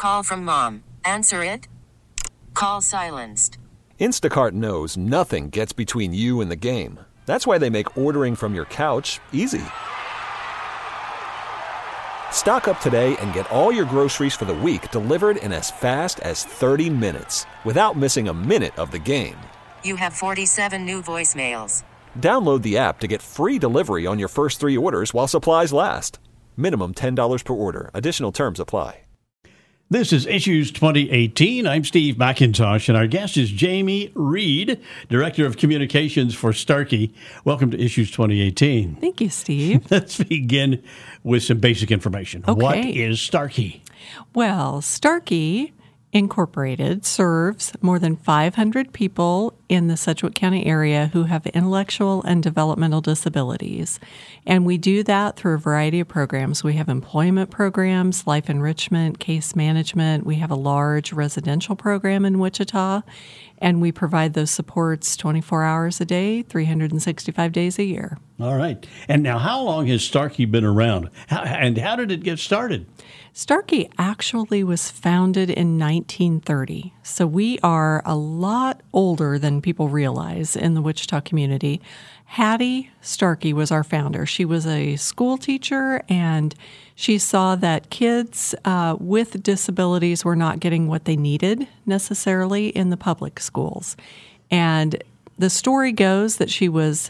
call from mom. Answer it. Call silenced. Instacart knows nothing gets between you and the game. That's why they make ordering from your couch easy. Stock up today and get all your groceries for the week delivered in as fast as 30 minutes without missing a minute of the game. You have 47 new voicemails. Download the app to get free delivery on your first 3 orders while supplies last. Minimum $10 per order. Additional terms apply. This is Issues 2018. I'm Steve McIntosh, and our guest is Jamie Reed, Director of Communications for Starkey. Welcome to Issues 2018. Thank you, Steve. Let's begin with some basic information. Okay. What is Starkey? Well, Starkey Incorporated serves more than 500 people in the Sedgwick County area who have intellectual and developmental disabilities. And we do that through a variety of programs. We have employment programs, life enrichment, case management. We have a large residential program in Wichita, and we provide those supports 24 hours a day, 365 days a year. All right. And now, how long has Starkey been around? How did it get started? Starkey actually was founded in 1930, so we are a lot older than people realize in the Wichita community. Hattie Starkey was our founder. She was a school teacher, and she saw that kids with disabilities were not getting what they needed necessarily in the public schools. And the story goes that she was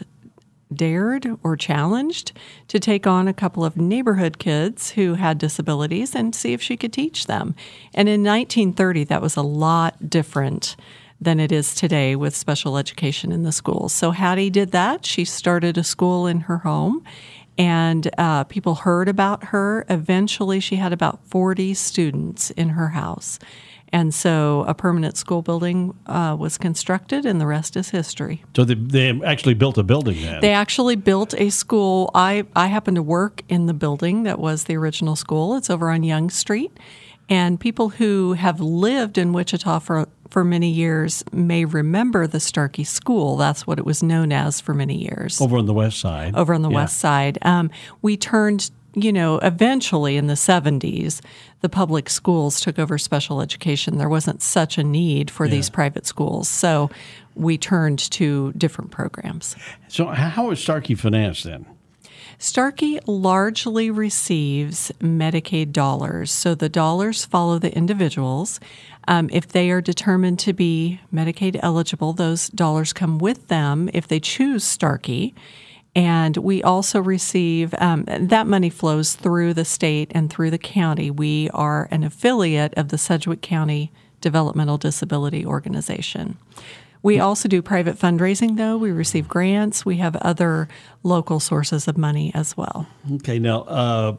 dared or challenged to take on a couple of neighborhood kids who had disabilities and see if she could teach them. And in 1930, that was a lot different than it is today with special education in the schools. So Hattie did that. She started a school in her home, and people heard about her. Eventually, she had about 40 students in her house. And so a permanent school building was constructed, and the rest is history. So they actually built a building then? They actually built a school. I happen to work in the building that was the original school. It's over on Young Street. And people who have lived in Wichita for many years may remember the Starkey School. That's what it was known as for many years. Over on the west side. Over on the west side. We turned, eventually in the 70s, the public schools took over special education. There wasn't such a need for these private schools. So we turned to different programs. So how is Starkey financed then? Starkey largely receives Medicaid dollars. So the dollars follow the individuals. If they are determined to be Medicaid eligible, those dollars come with them if they choose Starkey. And we also receive, that money flows through the state and through the county. We are an affiliate of the Sedgwick County Developmental Disability Organization. We also do private fundraising, though. We receive grants. We have other local sources of money as well. Okay. Now,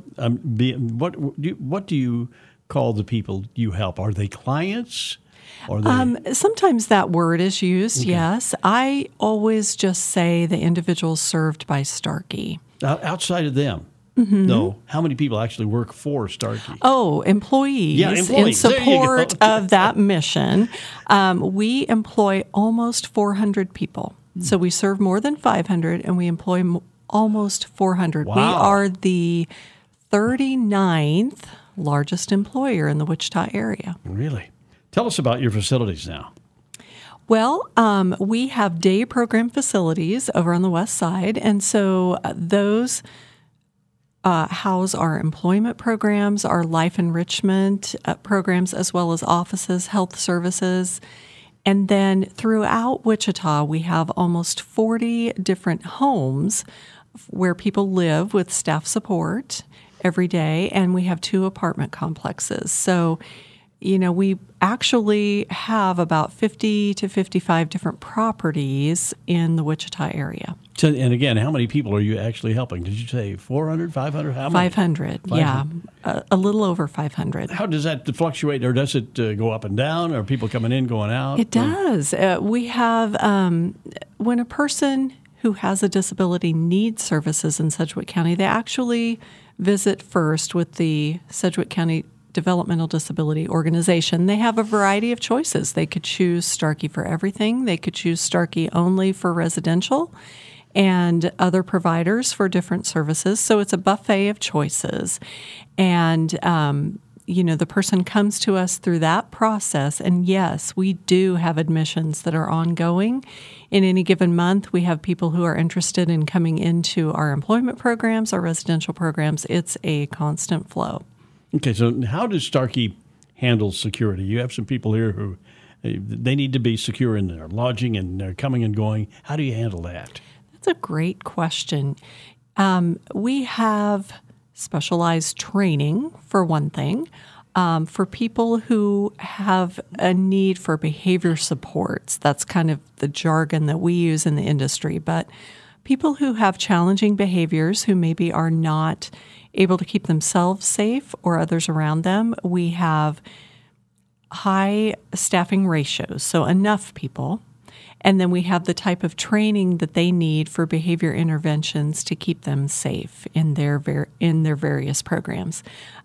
what do you call the people you help? Are they clients? Sometimes that word is used, yes. I always just say the individuals served by Starkey. Outside of them? Mm-hmm. No. How many people actually work for Starkey? Oh, employees. In support of that mission. We employ almost 400 people. So we serve more than 500, and we employ almost 400. Wow. We are the 39th largest employer in the Wichita area. Really? Tell us about your facilities now. Well, we have day program facilities over on the west side, and so those house our employment programs, our life enrichment programs, as well as offices, health services. And then throughout Wichita, we have almost 40 different homes where people live with staff support every day, and we have 2 apartment complexes. So, we actually have about 50 to 55 different properties in the Wichita area. So, and again, how many people are you actually helping? Did you say 400, 500? How many? 500, yeah. A little over 500. How does that fluctuate, or does it go up and down? Are people coming in, going out? It does. We have, when a person who has a disability needs services in Sedgwick County, they actually visit first with the Sedgwick County Developmental Disability Organization. They have a variety of choices. They could choose Starkey for everything. They could choose Starkey only for residential, and other providers for different services. So it's a buffet of choices. And the person comes to us through that process. And yes, we do have admissions that are ongoing. In any given month, we have people who are interested in coming into our employment programs, our residential programs. It's a constant flow. Okay, so how does Starkey handle security? You have some people here who they need to be secure in their lodging and their coming and going. How do you handle that? That's a great question. We have specialized training, for one thing, for people who have a need for behavior supports. That's kind of the jargon that we use in the industry. But people who have challenging behaviors, who maybe are not able to keep themselves safe or others around them, we have high staffing ratios, so enough people. And then we have the type of training that they need for behavior interventions to keep them safe in their various programs.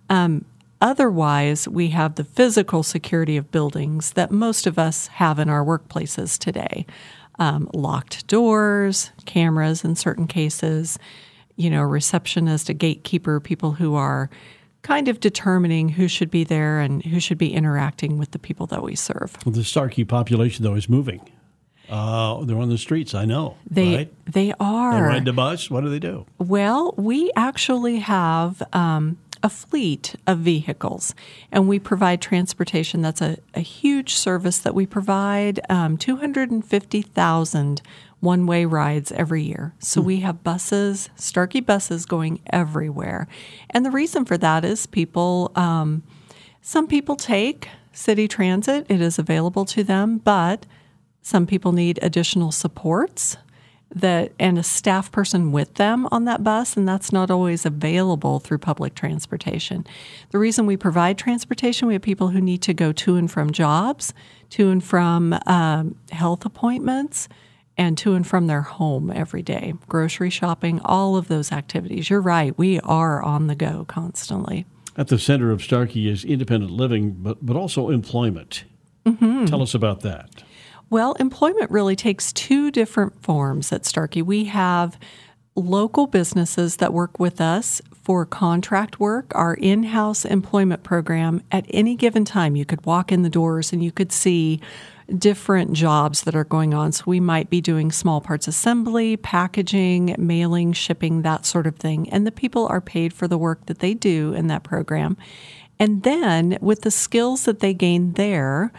Otherwise, we have the physical security of buildings that most of us have in our workplaces today. Locked doors, cameras in certain cases, a receptionist, a gatekeeper, people who are kind of determining who should be there and who should be interacting with the people that we serve. Well, the Starkey population, though, is moving. They're on the streets, I know. Right? They are. They ride the bus. What do they do? Well, we actually have a fleet of vehicles, and we provide transportation. That's a huge service that we provide, 250,000 one-way rides every year. So we have buses, Starkey buses going everywhere. And the reason for that is some people take city transit. It is available to them, but some people need additional supports and a staff person with them on that bus, and that's not always available through public transportation. The reason we provide transportation, we have people who need to go to and from jobs, to and from health appointments, and to and from their home every day, grocery shopping, all of those activities. You're right, we are on the go constantly. At the center of Starkey is independent living, but also employment. Mm-hmm. Tell us about that. Well, employment really takes two different forms at Starkey. We have local businesses that work with us for contract work, our in-house employment program. At any given time, you could walk in the doors and you could see different jobs that are going on. So we might be doing small parts assembly, packaging, mailing, shipping, that sort of thing. And the people are paid for the work that they do in that program. And then with the skills that they gain there,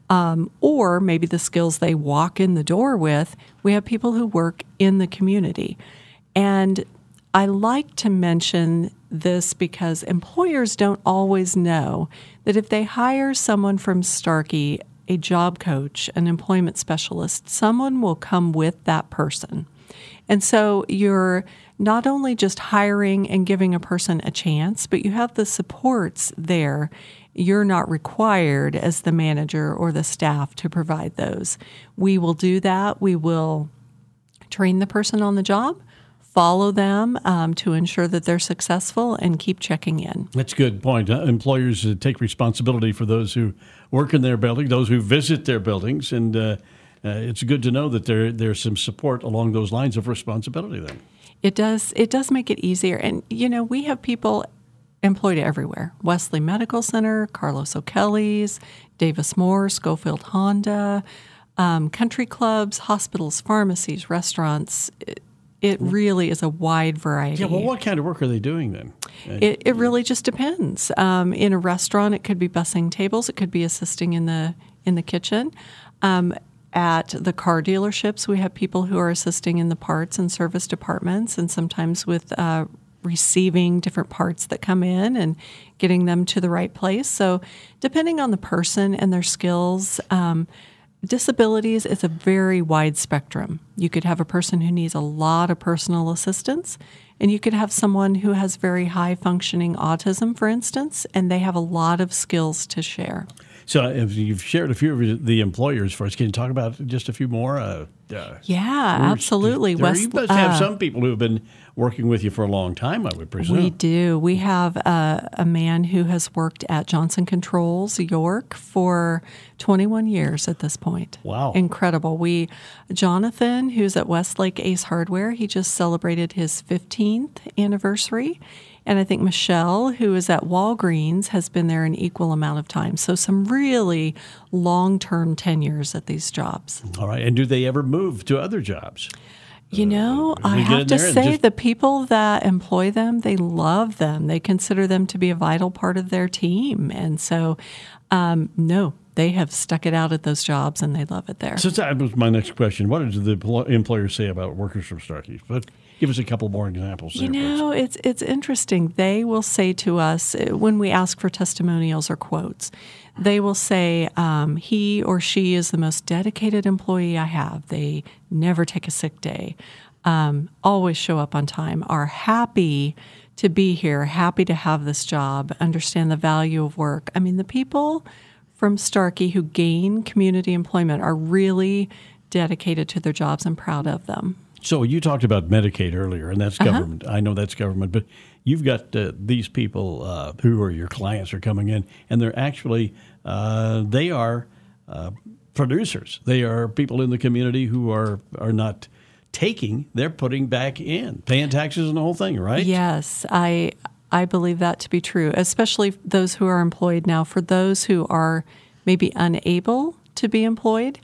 or maybe the skills they walk in the door with, we have people who work in the community. And I like to mention this because employers don't always know that if they hire someone from Starkey, a job coach, an employment specialist, someone will come with that person. And so you're not only just hiring and giving a person a chance, but you have the supports there. You're not required as the manager or the staff to provide those. We will do that. We will train the person on the job, follow them to ensure that they're successful, and keep checking in. That's a good point. Employers take responsibility for those who work in their building, those who visit their buildings, and it's good to know that there's some support along those lines of responsibility then. It does make it easier. And, we have people employed everywhere. Wesley Medical Center, Carlos O'Kelly's, Davis Moore, Schofield Honda, country clubs, hospitals, pharmacies, restaurants. It really is a wide variety. Yeah, well, what kind of work are they doing then? It really just depends. In a restaurant, it could be bussing tables. It could be assisting in the kitchen. At the car dealerships, we have people who are assisting in the parts and service departments, and sometimes with receiving different parts that come in and getting them to the right place. So depending on the person and their skills, disabilities is a very wide spectrum. You could have a person who needs a lot of personal assistance, and you could have someone who has very high functioning autism, for instance, and they have a lot of skills to share. So if you've shared a few of the employers for us, can you talk about just a few more? Yeah, absolutely. You must have some people who have been working with you for a long time, I would presume. We do. We have a man who has worked at Johnson Controls York for 21 years at this point. Wow. Incredible. Jonathan, who's at Westlake Ace Hardware, he just celebrated his 15th anniversary. And I think Michelle, who is at Walgreens, has been there an equal amount of time. So some really long-term tenures at these jobs. All right. And do they ever move to other jobs? You know, I get have in to there and say just- the people that employ them, they love them. They consider them to be a vital part of their team. And so, no, they have stuck it out at those jobs and they love it there. So that was my next question. What did the employers say about workers from Starkey? But give us a couple more examples. You there, know, it's interesting. They will say to us when we ask for testimonials or quotes, they will say, he or she is the most dedicated employee I have. They never take a sick day, always show up on time, are happy to be here, happy to have this job, understand the value of work. I mean, the people from Starkey who gain community employment are really dedicated to their jobs and proud of them. So you talked about Medicaid earlier, and that's government. I know that's government, but you've got these people who are your clients are coming in, and they're actually they are producers. They are people in the community who are not taking; they're putting back in, paying taxes and the whole thing, right? Yes, I believe that to be true, especially those who are employed now. For those who are maybe unable to be employed,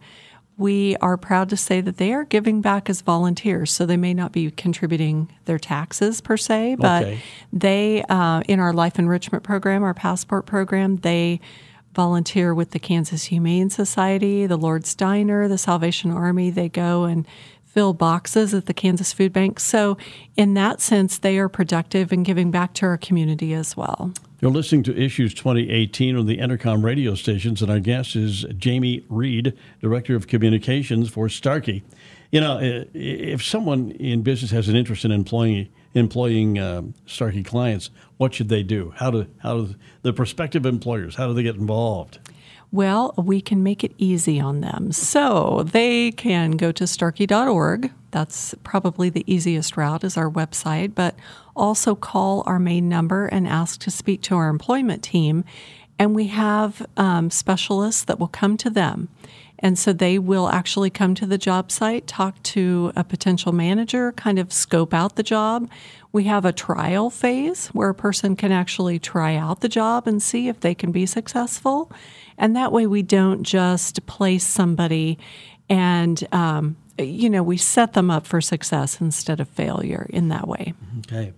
we are proud to say that they are giving back as volunteers. So they may not be contributing their taxes per se, but they, in our Life Enrichment Program, our Passport Program, they volunteer with the Kansas Humane Society, the Lord's Diner, the Salvation Army. They go and fill boxes at the Kansas Food Bank. So in that sense, they are productive and giving back to our community as well. You're listening to Issues 2018 on the Entercom radio stations, and our guest is Jamie Reed, Director of Communications for Starkey. You know, if someone in business has an interest in employing Starkey clients, what should they do? How do the prospective employers, how do they get involved? Well, we can make it easy on them. So they can go to starkey.org. That's probably the easiest route is our website, but also call our main number and ask to speak to our employment team. And we have specialists that will come to them. And so they will actually come to the job site, talk to a potential manager, kind of scope out the job. We have a trial phase where a person can actually try out the job and see if they can be successful. And that way we don't just place somebody and, we set them up for success instead of failure in that way. Okay.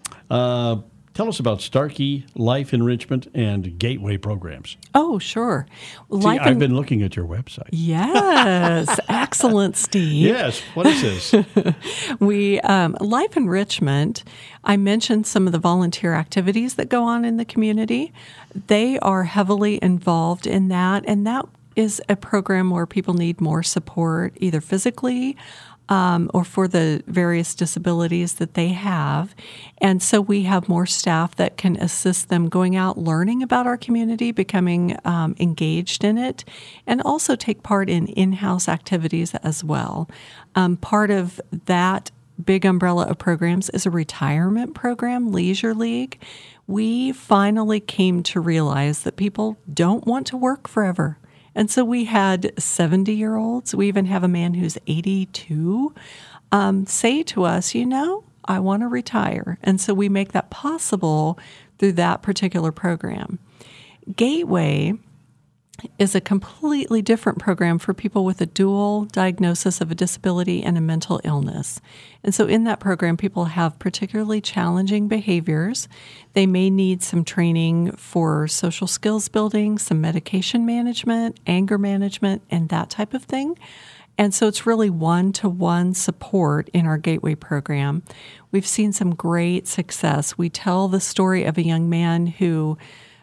Tell us about Starkey Life Enrichment and Gateway programs. Oh, sure. I've been looking at your website. Yes. Excellent, Steve. Yes. What is this? We Life Enrichment, I mentioned some of the volunteer activities that go on in the community. They are heavily involved in that, and that is a program where people need more support, either physically or for the various disabilities that they have. And so we have more staff that can assist them going out, learning about our community, becoming engaged in it, and also take part in in-house activities as well. Part of that big umbrella of programs is a retirement program, Leisure League. We finally came to realize that people don't want to work forever. And so we had 70-year-olds, we even have a man who's 82, say to us, I want to retire. And so we make that possible through that particular program. Gateway is a completely different program for people with a dual diagnosis of a disability and a mental illness. And so in that program, people have particularly challenging behaviors. They may need some training for social skills building, some medication management, anger management, and that type of thing. And so it's really one-to-one support in our Gateway program. We've seen some great success. We tell the story of a young man who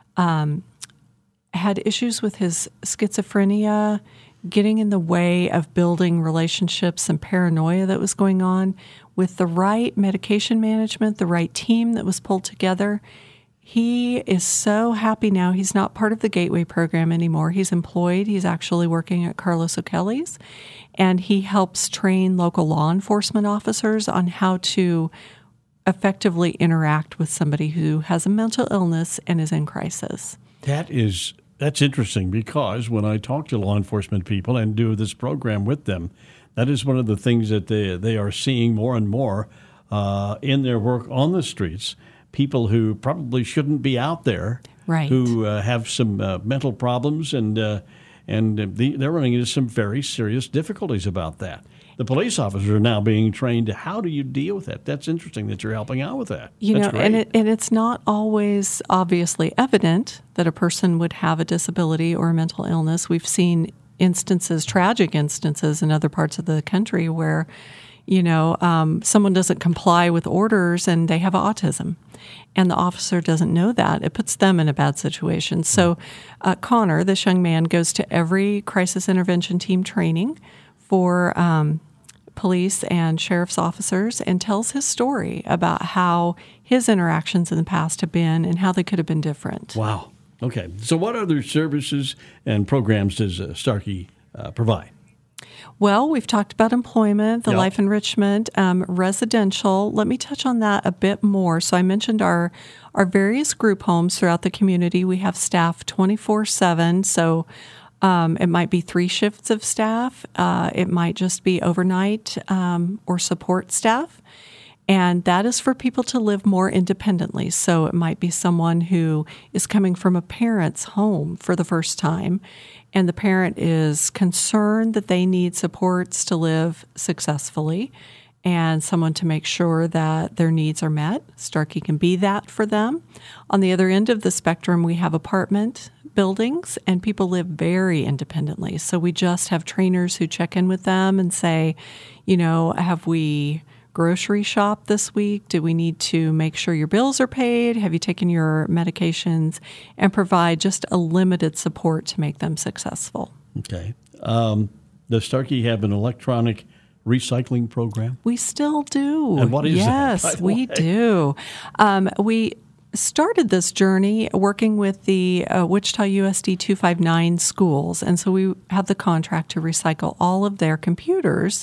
had issues with his schizophrenia, getting in the way of building relationships and paranoia that was going on. With the right medication management, the right team that was pulled together, he is so happy now. He's not part of the Gateway program anymore. He's employed. He's actually working at Carlos O'Kelly's, and he helps train local law enforcement officers on how to effectively interact with somebody who has a mental illness and is in crisis. That's interesting because when I talk to law enforcement people and do this program with them, that is one of the things that they are seeing more and more in their work on the streets. people who probably shouldn't be out there, Right. who have some mental problems, and they're running into some very serious difficulties about that. The police officers are now being trained. How do you deal with that? That's interesting that you're helping out with that. You That's know, great. and it's not always obviously evident that a person would have a disability or a mental illness. We've seen instances, tragic instances in other parts of the country where, someone doesn't comply with orders and they have autism, and the officer doesn't know that. It puts them in a bad situation. So Connor, this young man, goes to every crisis intervention team training for police and sheriff's officers and tells his story about how his interactions in the past have been and how they could have been different. Wow. Okay. So what other services and programs does Starkey provide? Well, we've talked about employment, the Yep. life enrichment, residential. Let me touch on that a bit more. So I mentioned our various group homes throughout the community. We have staff 24/7. So it might be 3 shifts of staff. It might just be overnight or support staff. And that is for people to live more independently. So it might be someone who is coming from a parent's home for the first time, and the parent is concerned that they need supports to live successfully and someone to make sure that their needs are met. Starkey can be that for them. On the other end of the spectrum, we have apartment buildings, and people live very independently. So we just have trainers who check in with them and say, have we grocery shop this week? Do we need to make sure your bills are paid? Have you taken your medications? And provide just a limited support to make them successful. Okay. Does Starkey have an electronic recycling program? We still do. And what is that, yes, by the we way? do. We started this journey working with the Wichita USD 259 schools. And so we have the contract to recycle all of their computers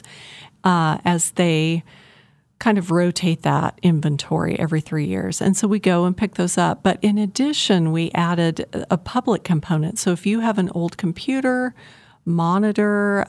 as they kind of rotate that inventory every 3 years. And so we go and pick those up. But in addition, we added a public component. So if you have an old computer, monitor,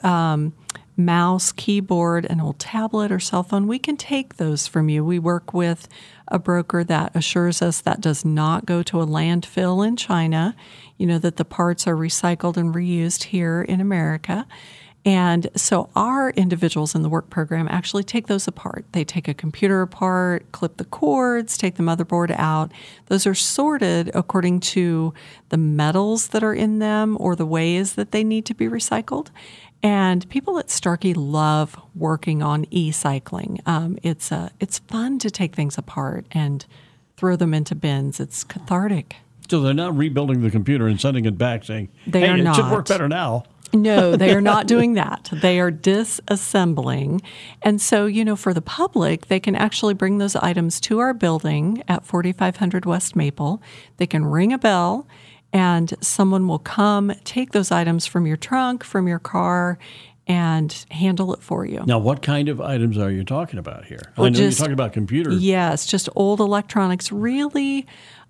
mouse, keyboard, an old tablet or cell phone, we can take those from you. We work with a broker that assures us that does not go to a landfill in China, that the parts are recycled and reused here in America. And so our individuals in the work program actually take those apart. They take a computer apart, clip the cords, take the motherboard out. Those are sorted according to the metals that are in them or the ways that they need to be recycled. And people at Starkey love working on e-cycling. It's fun to take things apart and throw them into bins. It's cathartic. So they're not rebuilding the computer and sending it back saying, They hey, are it should not. work better now. No, they are not doing that. They are disassembling. And so, for the public, they can actually bring those items to our building at 4500 West Maple. They can ring a bell, and someone will come take those items from your trunk, from your car, and handle it for you. Now, what kind of items are you talking about here? Well, I know you're just- talking about computers. Yes, just old electronics, really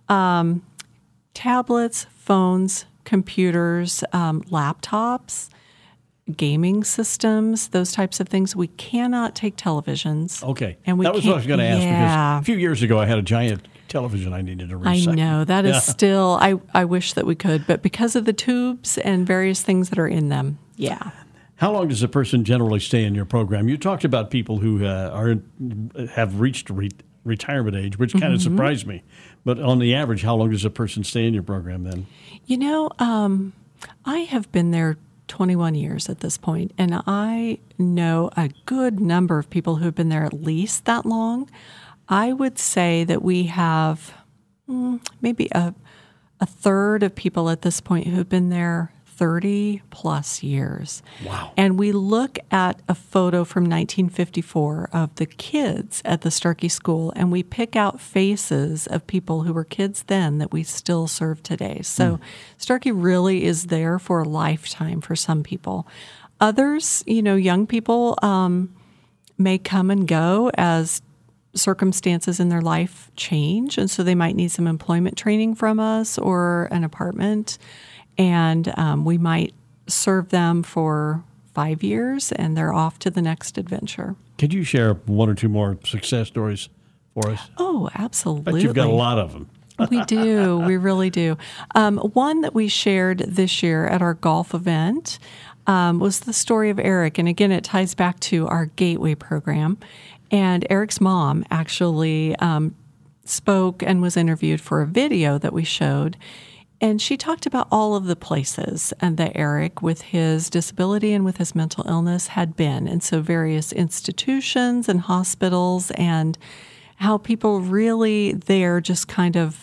tablets, phones, computers, laptops, gaming systems, those types of things. We cannot take televisions. Okay. And we that was what I was going to ask yeah. because a few years ago I had a giant television I needed to I recycle. know. That is Yeah. still, I wish that we could, but because of the tubes and various things that are in them, yeah. How long does a person generally stay in your program? You talked about people who have reached retirement age, which kind of surprised me. But on the average, how long does a person stay in your program then? I have been there 21 years at this point, and I know a good number of people who have been there at least that long. I would say that we have maybe a third of people at this point who have been there 30 plus years. Wow. And we look at a photo from 1954 of the kids at the Starkey School, and we pick out faces of people who were kids then that we still serve today. So Starkey really is there for a lifetime for some people. Others, young people may come and go as circumstances in their life change, and so they might need some employment training from us or an apartment. And we might serve them for 5 years, and they're off to the next adventure. Could you share one or two more success stories for us? Oh, absolutely. Bet you've got a lot of them. We do. We really do. One that we shared this year at our golf event was the story of Eric. And again, it ties back to our Gateway program. And Eric's mom actually spoke and was interviewed for a video that we showed. And she talked about all of the places that Eric, with his disability and with his mental illness, had been. And so various institutions and hospitals, and how people really there just kind of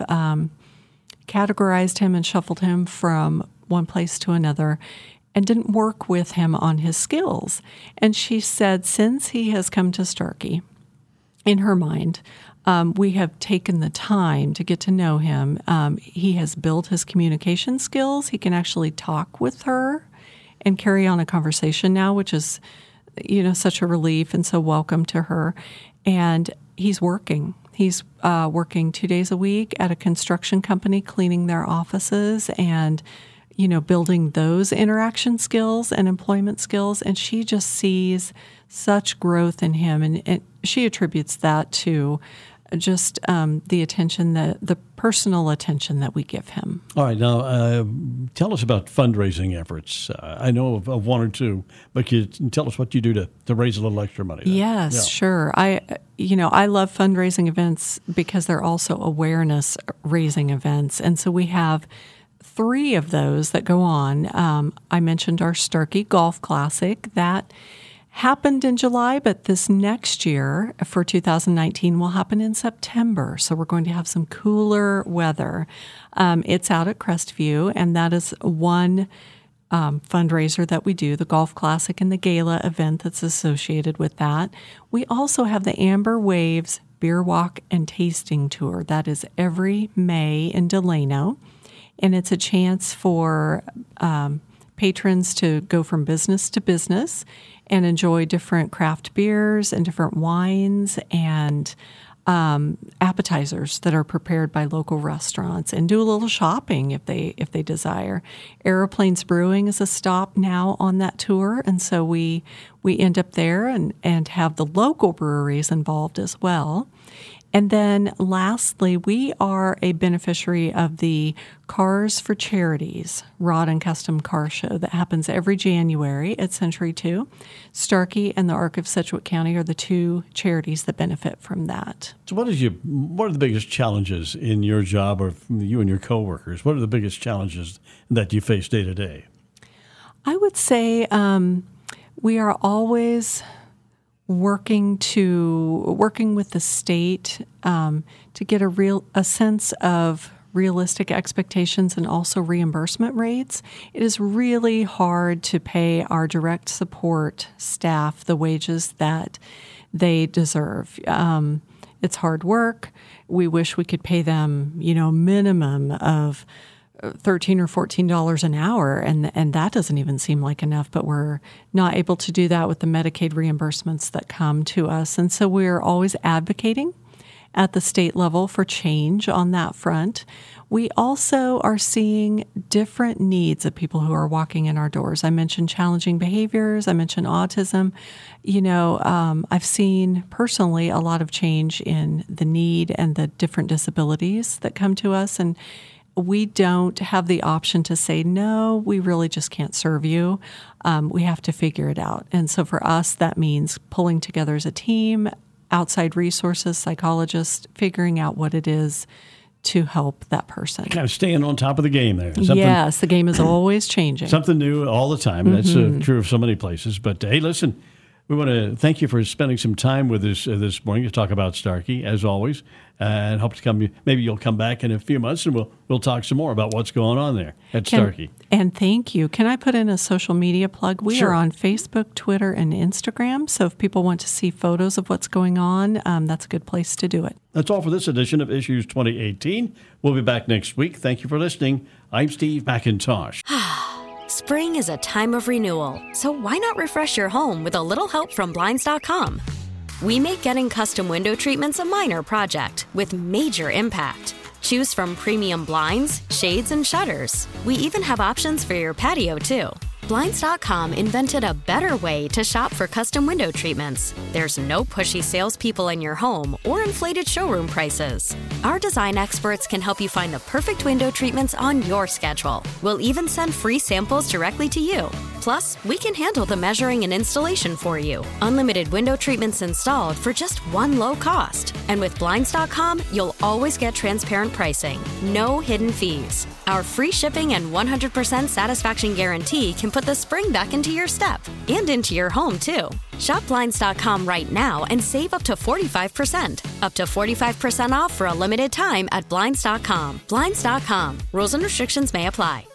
categorized him and shuffled him from one place to another and didn't work with him on his skills. And she said, since he has come to Starkey, in her mind, we have taken the time to get to know him. He has built his communication skills. He can actually talk with her and carry on a conversation now, which is, such a relief and so welcome to her. And he's working. He's working 2 days a week at a construction company, cleaning their offices and, building those interaction skills and employment skills. And she just sees such growth in him. And she attributes that to just the attention, the personal attention that we give him. All right. Now, tell us about fundraising efforts. I know of one or two, but can you tell us what you do to raise a little extra money? Yes, yeah. Sure. I love fundraising events because they're also awareness raising events. And so we have 3 of those that go on. I mentioned our Starkey Golf Classic. That happened in July, but this next year for 2019 will happen in September. So we're going to have some cooler weather. It's out at Crestview, and that is one fundraiser that we do, the Golf Classic and the Gala event that's associated with that. We also have the Amber Waves Beer Walk and Tasting Tour. That is every May in Delano, and it's a chance for patrons to go from business to business and enjoy different craft beers and different wines and appetizers that are prepared by local restaurants, and do a little shopping if they desire. Aeroplanes Brewing is a stop now on that tour, and so we end up there and have the local breweries involved as well. And then lastly, we are a beneficiary of the Cars for Charities Rod and Custom Car Show that happens every January at Century 2. Starkey and the Arc of Sedgwick County are the 2 charities that benefit from that. So what are the biggest challenges in your job, or you and your coworkers? What are the biggest challenges that you face day to day? I would say we are always working with the state to get a sense of realistic expectations and also reimbursement rates. It is really hard to pay our direct support staff the wages that they deserve. It's hard work. We wish we could pay them, minimum of $13 or $14 an hour, and that doesn't even seem like enough, but we're not able to do that with the Medicaid reimbursements that come to us. And so we're always advocating at the state level for change on that front. We also are seeing different needs of people who are walking in our doors. I mentioned challenging behaviors. I mentioned autism. I've seen personally a lot of change in the need and the different disabilities that come to us, and we don't have the option to say, no, we really just can't serve you. We have to figure it out. And so for us, that means pulling together as a team, outside resources, psychologists, figuring out what it is to help that person. Kind of staying on top of the game there. Yes, the game is always changing. Something new all the time. That's true of so many places. But hey, listen, we want to thank you for spending some time with us this morning to talk about Starkey, as always, and hope to come. Maybe you'll come back in a few months, and we'll talk some more about what's going on there at Starkey. And thank you. Can I put in a social media plug? We Sure. are on Facebook, Twitter, and Instagram. So if people want to see photos of what's going on, that's a good place to do it. That's all for this edition of Issues 2018. We'll be back next week. Thank you for listening. I'm Steve McIntosh. Spring is a time of renewal, so why not refresh your home with a little help from Blinds.com? We make getting custom window treatments a minor project with major impact. Choose from premium blinds, shades, and shutters. We even have options for your patio, too. Blinds.com invented a better way to shop for custom window treatments. There's no pushy salespeople in your home or inflated showroom prices. Our design experts can help you find the perfect window treatments on your schedule. We'll even send free samples directly to you. Plus, we can handle the measuring and installation for you. Unlimited window treatments installed for just one low cost. And with Blinds.com, you'll always get transparent pricing. No hidden fees. Our free shipping and 100% satisfaction guarantee can put the spring back into your step and into your home, too. Shop Blinds.com right now and save up to 45%. Up to 45% off for a limited time at Blinds.com. Blinds.com. Rules and restrictions may apply.